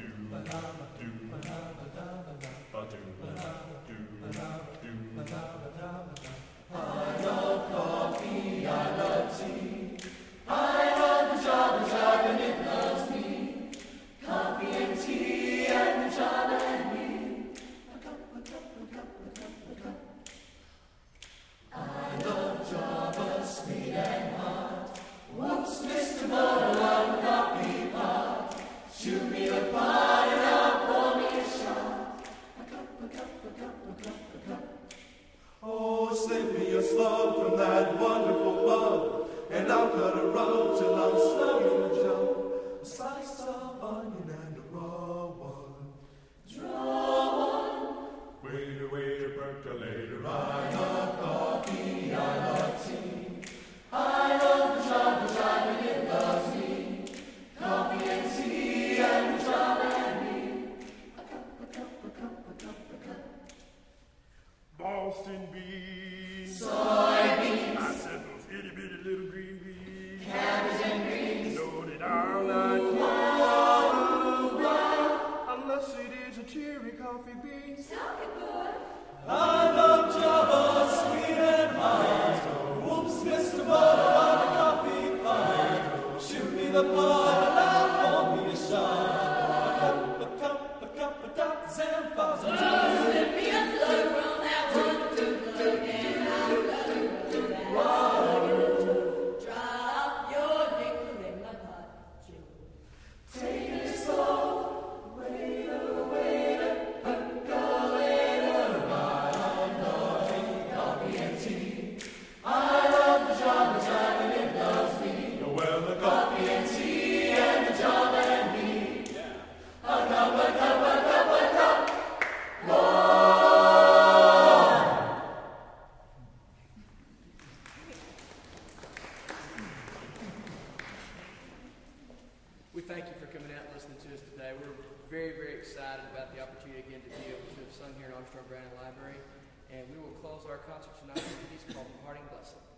love coffee, I love tea. I love the Java Jive and it loves me. Coffee and tea and the Java and me. A cup, a cup, a cup, a cup, a cup. I love Java, sweet and hot. Whoops, Mr. Butter on the coffee pot. Shoot me the pot and I'll pour me a shot. A cup, a cup, a cup, a cup, a cup. Oh, slip me a slug from that wonderful bug, and I'll cut a rug till I'm snug in a jug. A slice of onion and a raw one. Draw one. Waiter, waiter, percolator. I love coffee, I love tea. I love the Java Jive and it loves me. Coffee and tea and the Java and me. A cup, a cup, a cup, a cup, a cup. Boston beans. Soybeans. I said those itty bitty little green beans. Cabbage and greens. Loaded are not unless it is a cherry coffee bean. I love Java, sweet and hot. Whoops, Mr. Butter on a coffee pot. Shoot me the pot and I'll pour me a shot. A cup, a cup, a cup, a dozen bars. Slip me a slug from that one tooth and I'll cut to that water. Drop your nickel in my pot, Joe. Take it slow, waiter, waiter, percolator. I love coffee and tea. I love the Java Jive and it loves me. Well, the coffee and tea and the Java and me. A cup, a cup, a cup, a cup. We thank you for coming out and listening to us today. We're very, very excited about the opportunity again to be able to have sung here in Armstrong Brandon Library. And we will close our concert tonight with a piece called Parting Blessing.